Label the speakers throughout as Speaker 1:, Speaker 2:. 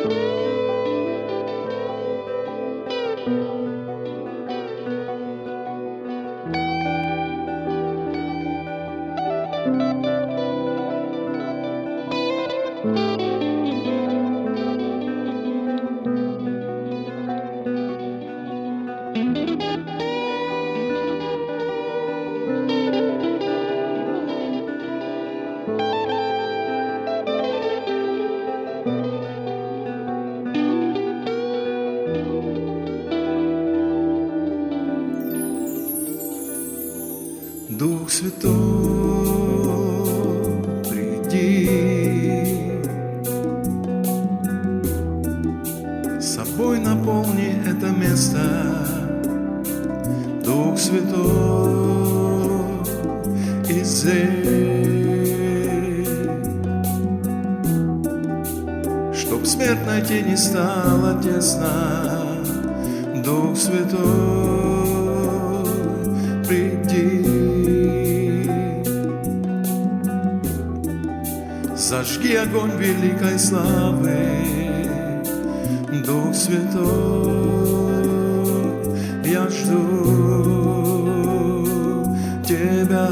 Speaker 1: Дух Святой, приди, собой наполни это место. Дух Святой, излей, чтоб смертной тени стало тесно. Дух Святой, приди, зажги огонь великой славы. Дух Святой, я жду Тебя.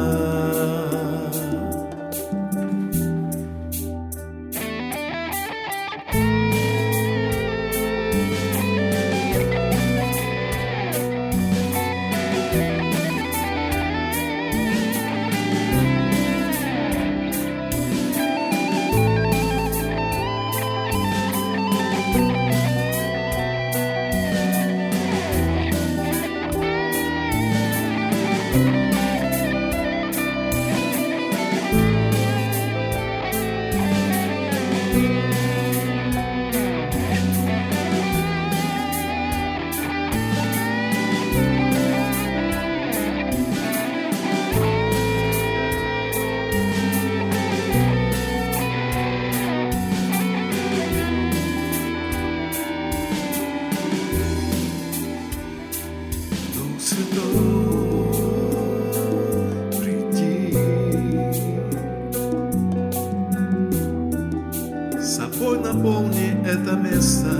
Speaker 1: Собой наполни это место.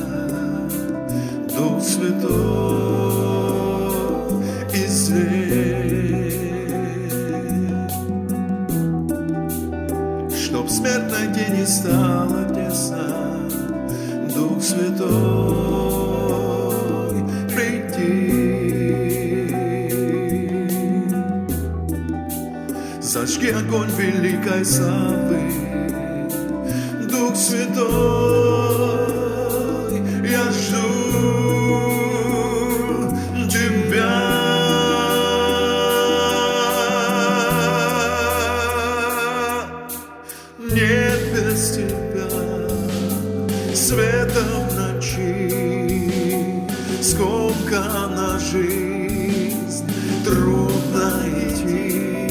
Speaker 1: Дух Святой, излей, чтоб смертной тени стало тесно. Дух Святой, приди, зажги огонь великой славы. Дух Святой, я жду Тебя. Нет без Тебя света в ночи, скомкана жизнь, трудно идти,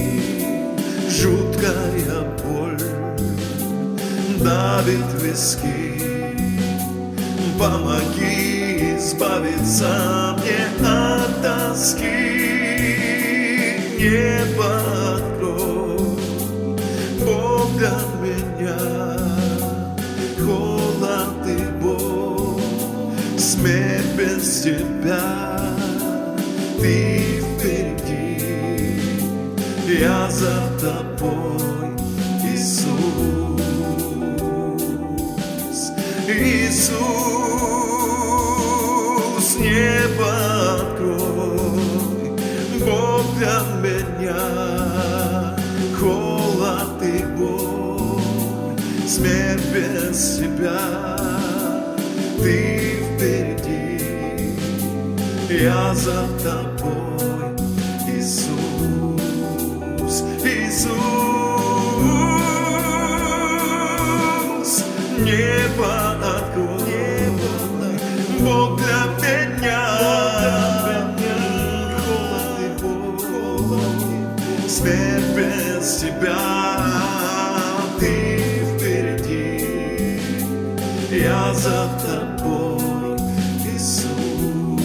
Speaker 1: жуткая боль давит виски. Помоги избавиться мне от тоски. Небо открой, Бог для меня, холод и боль, смерть без Тебя, Ты впереди, я за Тобой, Иисус. Иисус, небо открой, Бог для меня, холод и боль, смерть без Тебя, Ты впереди, я за Тобой, Иисус. Иисус, небо открой, Бог для меня, холод и боль, смерть без Тебя, Ты впереди, я за Тобой, Иисус.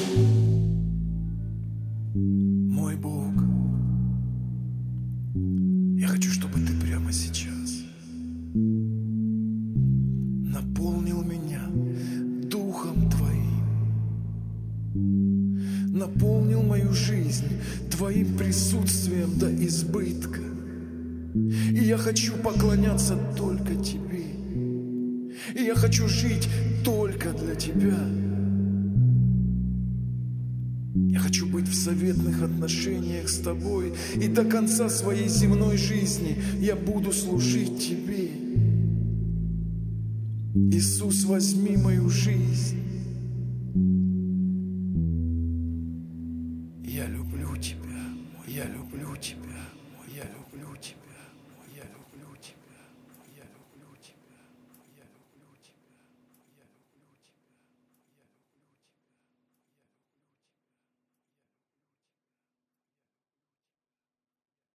Speaker 1: Мой Бог, прямо сейчас наполнил меня Духом Твоим, наполнил мою жизнь Твоим присутствием до избытка. И я хочу поклоняться только Тебе, и я хочу жить только для Тебя. Я хочу быть в заветных отношениях с Тобой, и до конца своей земной жизни я буду служить Тебе. Иисус, возьми мою жизнь,